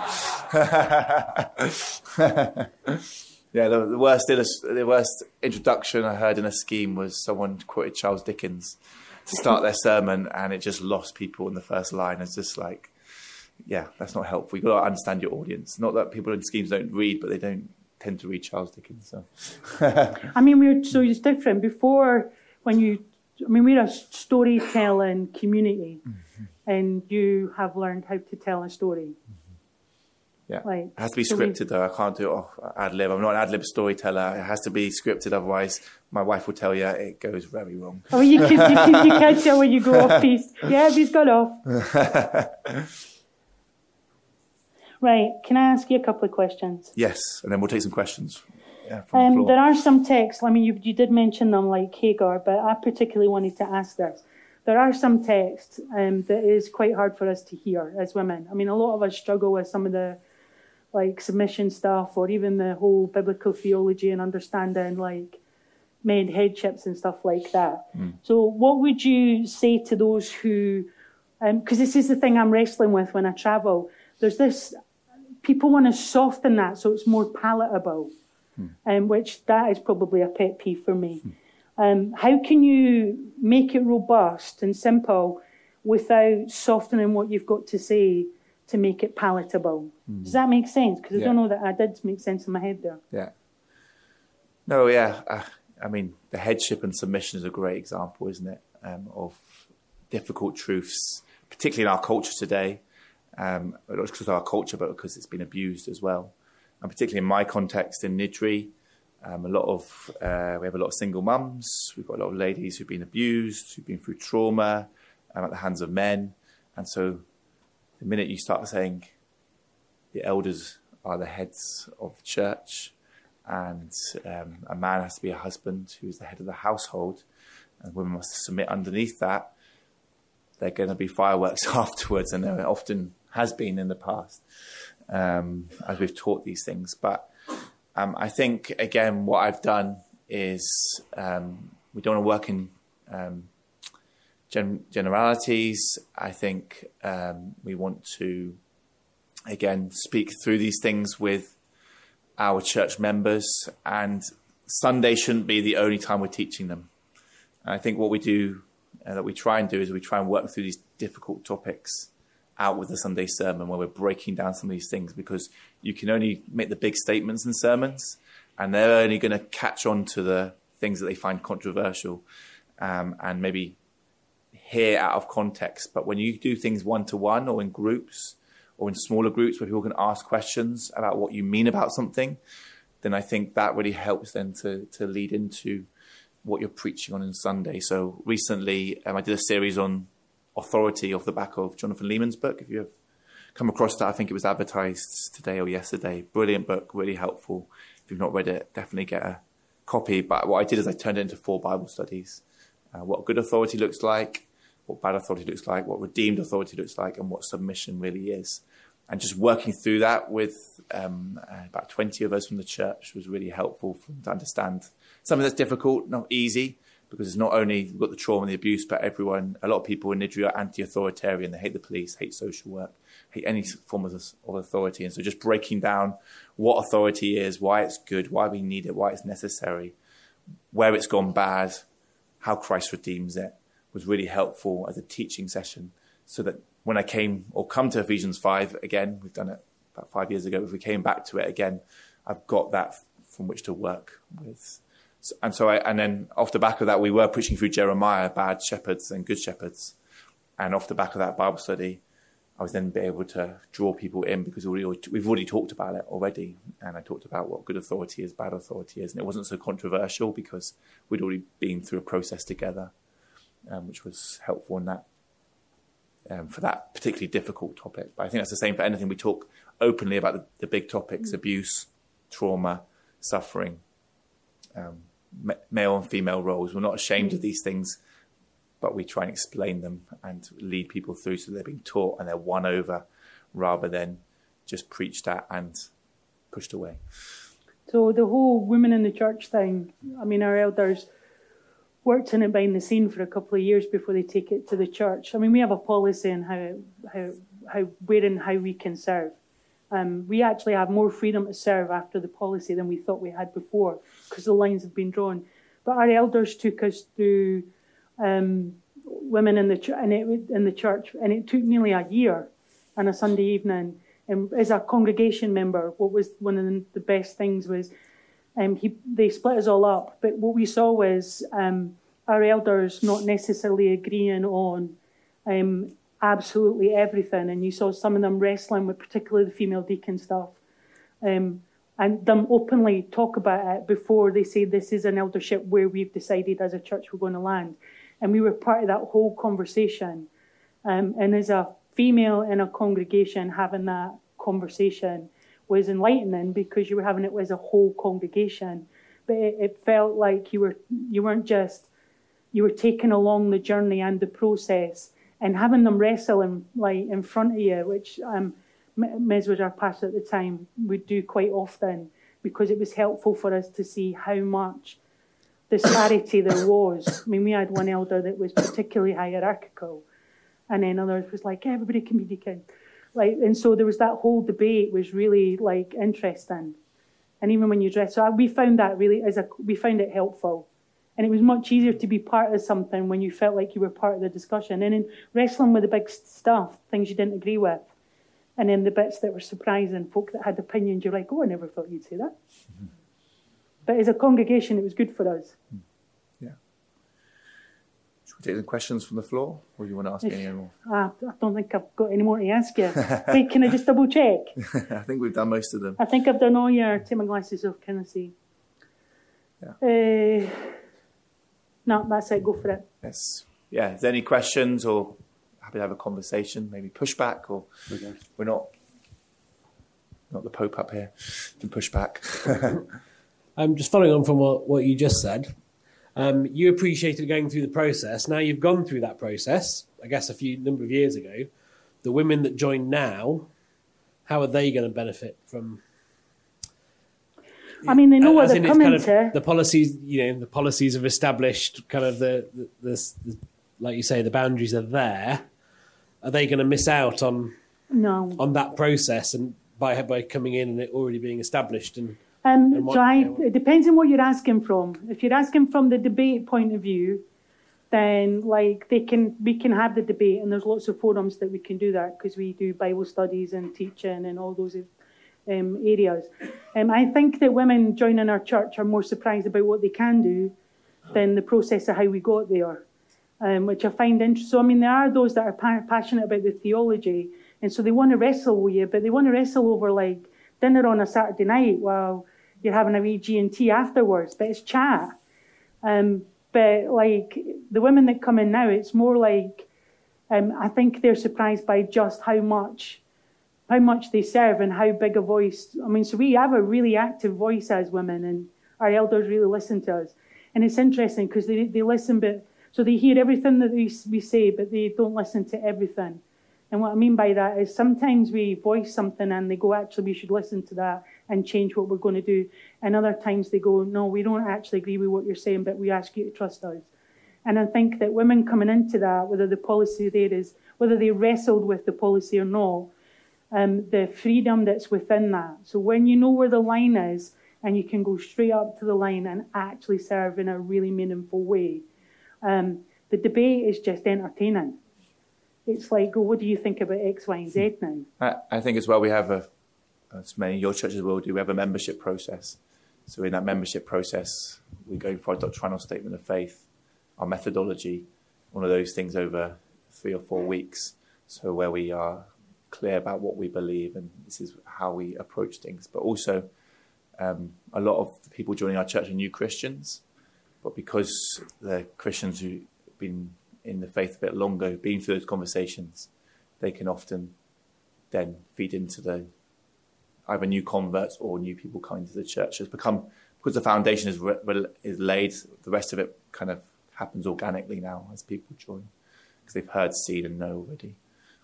Yeah, the worst introduction I heard in a scheme was someone quoted Charles Dickens to start their sermon, and it just lost people in the first line. It's just like, yeah, that's not helpful. You've got to understand your audience. Not that people in schemes don't read, but they don't tend to read Charles Dickens. So. I mean, so it's different. Before, we're a storytelling community, and you have learned how to tell a story. Yeah, it has to be scripted though. I can't do it off ad-lib. I'm not an ad-lib storyteller. It has to be scripted, otherwise my wife will tell you it goes very wrong. Oh, you can't tell when you go off piece. Yeah, he's gone off. Right, can I ask you a couple of questions? Yes, and then we'll take some questions. Yeah, from the floor. There are some texts, I mean, you did mention them like Hagar, but I particularly wanted to ask this. There are some texts that is quite hard for us to hear as women. I mean, a lot of us struggle with some of the like submission stuff, or even the whole biblical theology and understanding like men headships and stuff like that. So what would you say to those who, because this is the thing I'm wrestling with when I travel, there's this, people want to soften that so it's more palatable, which that is probably a pet peeve for me. How can you make it robust and simple without softening what you've got to say to make it palatable? Does that make sense? Because I don't know that I did make sense in my head there. Yeah. No, yeah. I mean, the headship and submission is a great example, isn't it, of difficult truths, particularly in our culture today. Not just because of our culture, but because it's been abused as well. And particularly in my context in Niddrie, we have a lot of single mums. We've got a lot of ladies who've been abused, who've been through trauma at the hands of men. And so the minute you start saying the elders are the heads of the church, and a man has to be a husband who's the head of the household, and women must submit underneath that, they're going to be fireworks afterwards, and there often has been in the past as we've taught these things. But I think, again, what I've done is we don't want to work in generalities. I think we want to, again, speak through these things with our church members, and Sunday shouldn't be the only time we're teaching them. And I think what we do, that we try and do, is we try and work through these difficult topics out with the Sunday sermon, where we're breaking down some of these things, because you can only make the big statements in sermons, and they're only going to catch on to the things that they find controversial and maybe hear out of context. But when you do things one-to-one or in groups or in smaller groups where people can ask questions about what you mean about something, then I think that really helps then to lead into what you're preaching on Sunday. So recently I did a series on authority off the back of Jonathan Leeman's book. If you have come across that, I think it was advertised today or yesterday. Brilliant book, really helpful. If you've not read it, definitely get a copy. But what I did is I turned it into 4 Bible studies. What good authority looks like, what bad authority looks like, what redeemed authority looks like, and what submission really is. And just working through that with about 20 of us from the church was really helpful for them to understand something that's difficult, not easy, because it's not only we've got the trauma and the abuse, but a lot of people in Nigeria are anti-authoritarian. They hate the police, hate social work, hate any form of authority. And so just breaking down what authority is, why it's good, why we need it, why it's necessary, where it's gone bad, how Christ redeems it, was really helpful as a teaching session, so that when I come to Ephesians 5 again, we've done it about 5 years ago, if we came back to it again, I've got that from which to work with. And then off the back of that, we were preaching through Jeremiah, bad shepherds and good shepherds. And off the back of that Bible study, I was then able to draw people in because we've already talked about it already. And I talked about what good authority is, bad authority is. And it wasn't so controversial because we'd already been through a process together, which was helpful in that. For that particularly difficult topic. But I think that's the same for anything. We talk openly about the big topics, abuse, trauma, suffering, male and female roles. We're not ashamed of these things, but we try and explain them and lead people through so they're being taught and they're won over rather than just preached at and pushed away. So the whole women in the church thing, I mean, our elders worked in it behind the scene for a couple of years before they take it to the church. I mean, we have a policy on where and how we can serve. We actually have more freedom to serve after the policy than we thought we had before because the lines have been drawn. But our elders took us through women in the church, and it took nearly a year on a Sunday evening. And as a congregation member, what was one of the best things was they split us all up, but what we saw was our elders not necessarily agreeing on absolutely everything, and you saw some of them wrestling with particularly the female deacon stuff, and them openly talk about it before they say this is an eldership where we've decided as a church we're going to land, and we were part of that whole conversation, and as a female in a congregation having that conversation was enlightening because you were having it as a whole congregation, but it felt like you were taken along the journey and the process, and having them wrestle in front of you, which Ms was our pastor at the time, would do quite often because it was helpful for us to see how much disparity there was. I mean, we had one elder that was particularly hierarchical, and then others was like everybody can be deacon. And so there was that whole debate was really interesting, and even when you dress, so we found that we found it helpful, and it was much easier to be part of something when you felt like you were part of the discussion. And in wrestling with the big stuff, things you didn't agree with, and then the bits that were surprising, folk that had opinions, you're like, oh, I never thought you'd say that. Mm-hmm. But as a congregation, it was good for us. Yeah. Should we take some questions from the floor, or do you want to ask any more? I don't think I've got any more to ask you. Wait, can I just double check? I think we've done most of them. I think I've done all your, take my glasses off, can I see? Yeah. No, that's it, go for it. Yes. Yeah, is there any questions or happy to have a conversation, maybe pushback, or we're not the Pope up here, can push back. I'm just following on from what you just said. You appreciated going through the process. Now you've gone through that process, I guess a number of years ago. The women that join now, how are they going to benefit from? I mean, they know what they're coming to. The policies, the policies have established kind of the like you say, the boundaries are there. Are they going to miss out on that process and by coming in and it already being established? It depends on what you're asking from. If you're asking from the debate point of view, then we can have the debate, and there's lots of forums that we can do that because we do Bible studies and teaching and all those areas. I think that women joining our church are more surprised about what they can do than the process of how we got there, which I find interesting. So, I mean, there are those that are passionate about the theology, and so they want to wrestle with you, but they want to wrestle over, like, dinner on a Saturday night while you're having a wee G&T afterwards, but it's chat. But, like, the women that come in now, it's more like, I think they're surprised by just how much they serve and how big a voice. I mean, so we have a really active voice as women, and our elders really listen to us. And it's interesting because they listen, but so they hear everything that we say, but they don't listen to everything. And what I mean by that is sometimes we voice something and they go, actually, we should listen to that and change what we're going to do. And other times they go, no, we don't actually agree with what you're saying, but we ask you to trust us. And I think that women coming into that, whether the policy there is, whether they wrestled with the policy or not, the freedom that's within that. So when you know where the line is and you can go straight up to the line and actually serve in a really meaningful way, the debate is just entertaining. It's like, well, what do you think about X, Y, and Z now? I think as well we have as many of your churches will do, we have a membership process. So in that membership process, we go for a doctrinal statement of faith, our methodology, one of those things over 3 or 4 weeks. So where we are clear about what we believe and this is how we approach things. But also a lot of the people joining our church are new Christians, but because the Christians who've been in the faith a bit longer, been through those conversations, they can often then feed into the either new converts or new people coming to the church. It's become, because the foundation is laid, the rest of it kind of happens organically now as people join, because they've heard, seen and know already.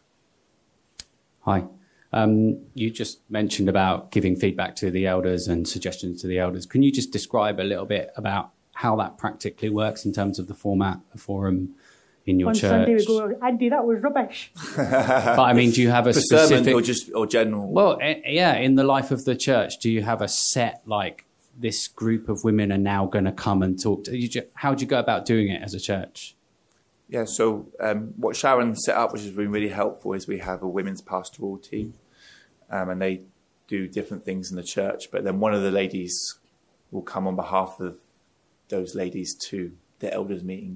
Hi. You just mentioned about giving feedback to the elders and suggestions to the elders. Can you just describe a little bit about how that practically works in terms of the format, the forum in your church? On Sunday we go, Andy, that was rubbish. But I mean, do you have a for specific... sermons or general? Well, yeah, in the life of the church, do you have a set, like, this group of women are now going to come and talk to you? How do you go about doing it as a church? Yeah, so what Sharon set up, which has been really helpful, is we have a women's pastoral team, and they do different things in the church. But then one of the ladies will come on behalf of those ladies to the elders' meeting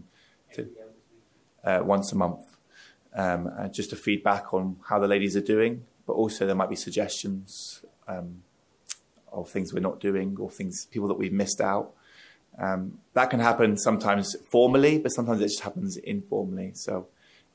once a month, and just to feedback on how the ladies are doing. But also there might be suggestions of things we're not doing or people that we've missed out. That can happen sometimes formally, but sometimes it just happens informally. So,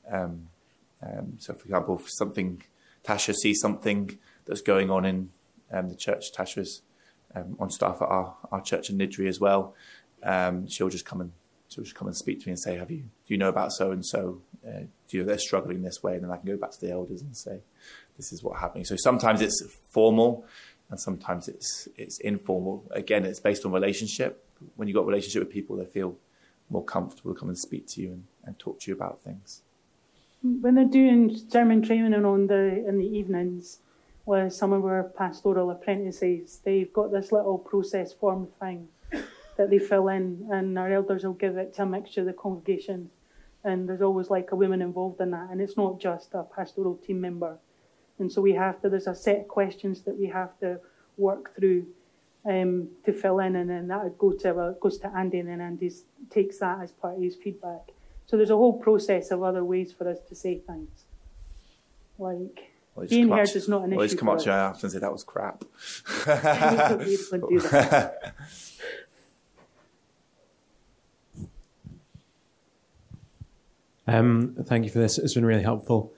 for example, if Tasha sees something that's going on in the church, Tasha's on staff at our church in Niddrie as well. She'll just come and speak to me and say, do you know about so and so? They're struggling this way, and then I can go back to the elders and say, this is what's happening. So sometimes it's formal, and sometimes it's informal. Again, it's based on relationship. When you've got a relationship with people, they feel more comfortable to come and speak to you and talk to you about things. When they're doing sermon training in the evenings with some of our pastoral apprentices, they've got this little process form thing that they fill in, and our elders will give it to a mixture of the congregation. And there's always like a woman involved in that, and it's not just a pastoral team member. And so there's a set of questions that we have to work through to fill in, and then that goes to Andy, and then Andy takes that as part of his feedback. So there's a whole process of other ways for us to say things. Like, being heard is not an issue. Well, just come up to you after and say, that was crap. We could do that. Thank you for this. It's been really helpful.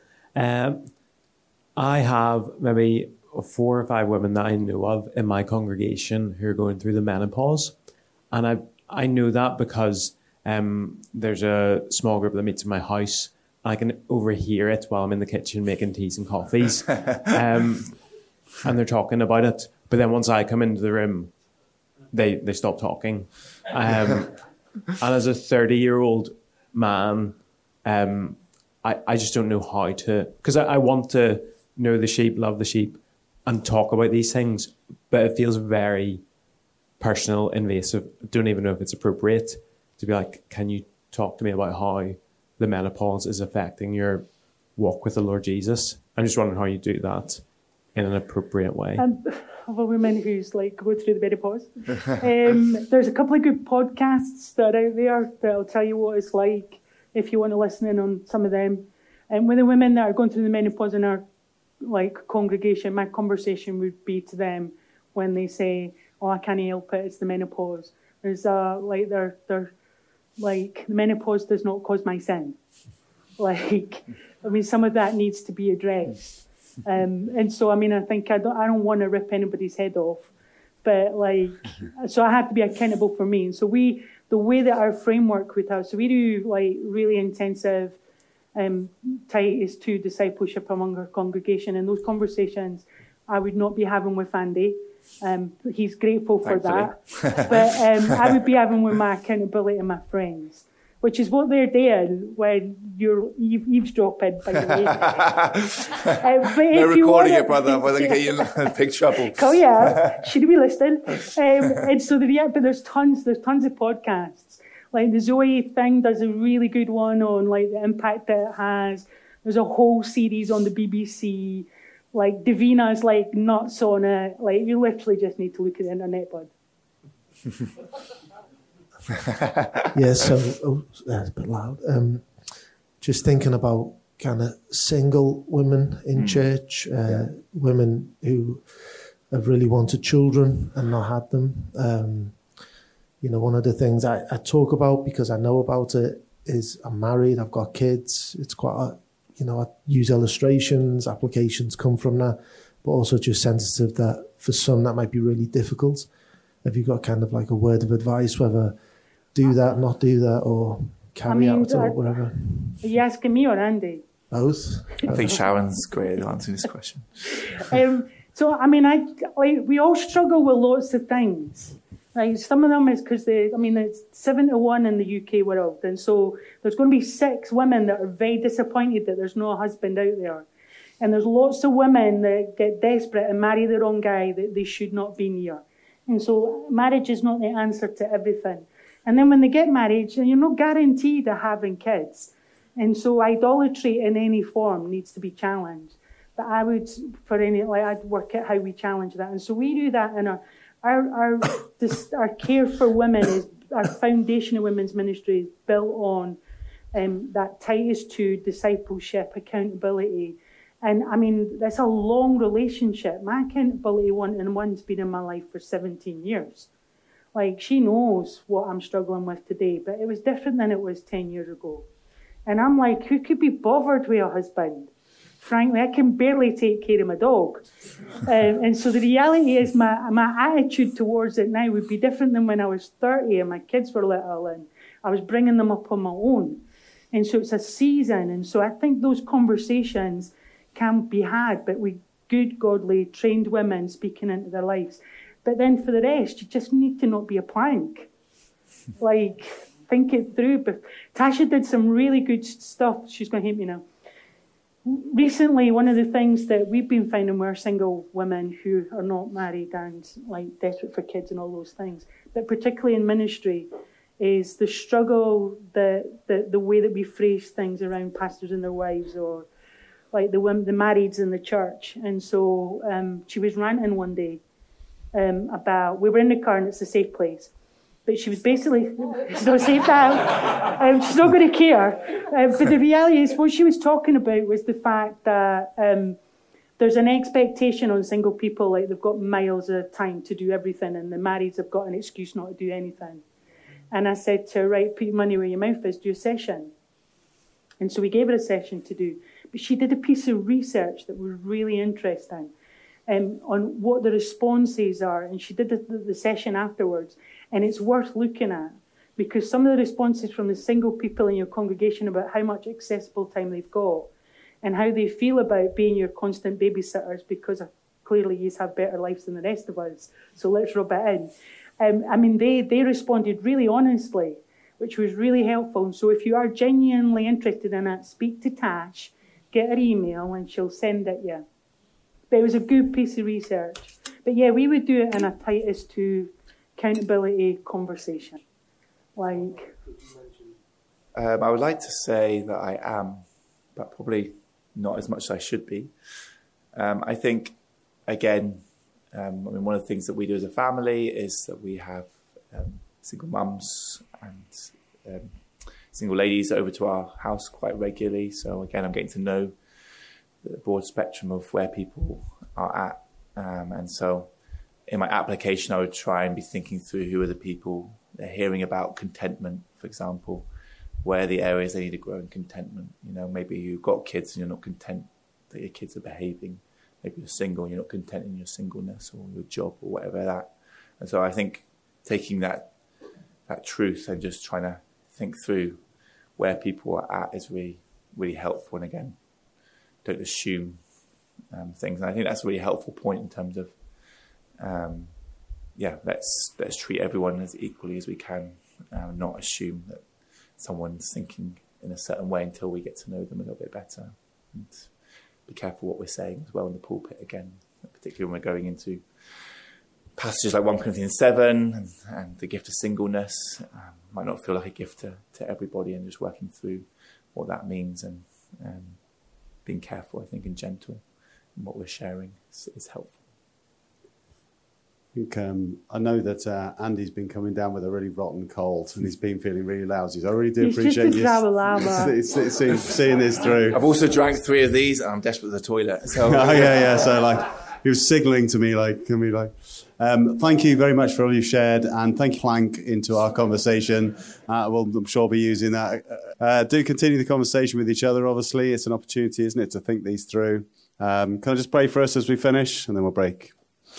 I have maybe 4 or 5 women that I know of in my congregation who are going through the menopause. And I know that because there's a small group that meets in my house. I can overhear it while I'm in the kitchen making teas and coffees. And they're talking about it. But then once I come into the room, they stop talking. And as a 30-year-old man, I just don't know how to... Because I want to know the sheep, love the sheep, and talk about these things, but it feels very personal, invasive. I don't even know if it's appropriate to be like, can you talk to me about how the menopause is affecting your walk with the Lord Jesus? I'm just wondering how you do that. in an appropriate way? Of a woman who's like going through the menopause. There's a couple of good podcasts that are out there that'll tell you what it's like if you want to listen in on some of them. And with the women that are going through the menopause in our like congregation, my conversation would be to them when they say, "Oh, I can't help it, it's the menopause." There's like they're like, menopause does not cause my sin. Like, I mean, some of that needs to be addressed. And so, I mean, I think I don't want to rip anybody's head off, but like, so I have to be accountable for me. And so the way that our framework with us, so we do like really intensive Titus 2 discipleship among our congregation, and those conversations I would not be having with Andy. He's grateful for that. But I would be having with my accountability and my friends, which is what they're doing when you're eavesdropping, by the way. No recording it, brother. Otherwise I can get you in big trouble. Oh, yeah. Should we listen? And so, but there's tons of podcasts. Like the Zoe thing does a really good one on like the impact that it has. There's a whole series on the BBC. Like Davina's like nuts on it. Like you literally just need to look at the internet, bud. Yeah, so that's a bit loud. Just thinking about kind of single women in church, women who have really wanted children and not had them. You know, one of the things I talk about because I know about it is I'm married, I've got kids. It's quite a, you know, I use illustrations, applications come from that, but also just sensitive that for some that might be really difficult. Have you got kind of like a word of advice, whether do that, not do that, or carry out or whatever? Are you asking me or Andy? Both. I think Sharon's great at answering this question. So, I mean, we all struggle with lots of things. Like some of them is because it's 7-1 in the UK world, and so there's going to be 6 women that are very disappointed that there's no husband out there, and there's lots of women that get desperate and marry the wrong guy that they should not be near, and so marriage is not the answer to everything. And then when they get married, you're not guaranteed of having kids, and so idolatry in any form needs to be challenged. But I'd work at how we challenge that, and so we do that in our care for women is our foundation of women's ministry is built on that Titus 2 discipleship, accountability. And I mean, that's a long relationship. My accountability one-on-one's been in my life for 17 years. Like, she knows what I'm struggling with today, but it was different than it was 10 years ago. And I'm like, who could be bothered with a husband? Frankly, I can barely take care of my dog. And so the reality is my attitude towards it now would be different than when I was 30 and my kids were little and I was bringing them up on my own. And so it's a season. And so I think those conversations can be had, but with good, godly, trained women speaking into their lives. But then for the rest, you just need to not be a plank. Like, think it through. But Tasha did some really good stuff. She's going to hate me now. Recently, one of the things that we've been finding with single women who are not married and like desperate for kids and all those things, but particularly in ministry, is the struggle, the way that we phrase things around pastors and their wives, or like the marrieds in the church. And so she was ranting one day about, we were in the car and it's a safe place. But she was basically, she's not safe now. She's not going to care. But the reality is, what she was talking about was the fact that there's an expectation on single people, like they've got miles of time to do everything, and the marrieds have got an excuse not to do anything. And I said to her, right, put your money where your mouth is, do a session. And so we gave her a session to do. But she did a piece of research that was really interesting on what the responses are. And she did the session afterwards. And it's worth looking at, because some of the responses from the single people in your congregation about how much accessible time they've got and how they feel about being your constant babysitters, because clearly you have better lives than the rest of us, so let's rub it in. They responded really honestly, which was really helpful. And so if you are genuinely interested in it, speak to Tash, get her email, and she'll send it you. But it was a good piece of research. But yeah, we would do it in a Titus 2 accountability conversation. Like, I would like to say that I am, but probably not as much as I should be. I think again, one of the things that we do as a family is that we have single mums and single ladies over to our house quite regularly. So again, I'm getting to know the broad spectrum of where people are at. And so in my application, I would try and be thinking through who are the people they're hearing about contentment, for example, where are the areas they need to grow in contentment. Maybe you've got kids and you're not content that your kids are behaving. Maybe you're single and you're not content in your singleness or your job or whatever that. And so I think taking that truth and just trying to think through where people are at is really, really helpful. And again, don't assume things. And I think that's a really helpful point in terms of, let's treat everyone as equally as we can, not assume that someone's thinking in a certain way until we get to know them a little bit better. And be careful what we're saying as well in the pulpit again, particularly when we're going into passages like 1 Corinthians 7 and the gift of singleness. Might not feel like a gift to everybody, and just working through what that means and being careful, I think, and gentle in what we're sharing is helpful. I know that Andy's been coming down with a really rotten cold and he's been feeling really lousy. So I really do appreciate you seeing this through. I've also drank 3 of these and I'm desperate for the toilet. So. yeah. So he was signalling to me thank you very much for all you've shared, and thank you, Plank, into our conversation. I'm sure be using that. Do continue the conversation with each other, obviously. It's an opportunity, isn't it, to think these through. Can I just pray for us as we finish, and then we'll break?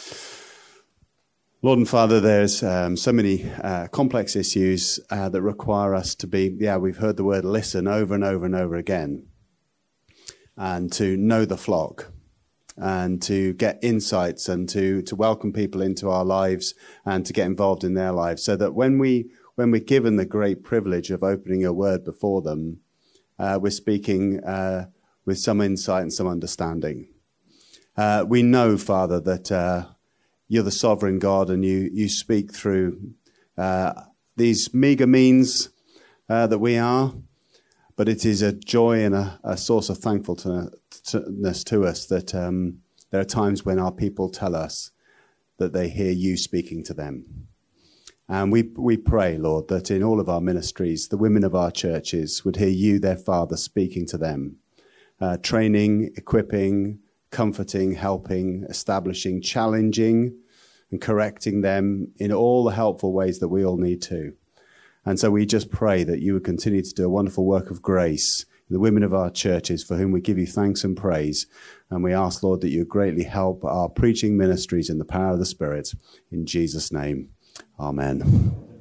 Lord and Father, there's so many complex issues that require us to be, we've heard the word listen over and over and over again, and to know the flock, and to get insights, and to welcome people into our lives and to get involved in their lives, so that when we're given the great privilege of opening a word before them, we're speaking with some insight and some understanding. We know, Father, that you're the sovereign God, and you speak through these meager means that we are, but it is a joy and a source of thankfulness to us that there are times when our people tell us that they hear you speaking to them. And we pray, Lord, that in all of our ministries, the women of our churches would hear you, their Father, speaking to them, training, equipping, comforting, helping, establishing, challenging, and correcting them in all the helpful ways that we all need to. And so we just pray that you would continue to do a wonderful work of grace in the women of our churches, for whom we give you thanks and praise. And we ask, Lord, that you greatly help our preaching ministries in the power of the Spirit. In Jesus' name, amen.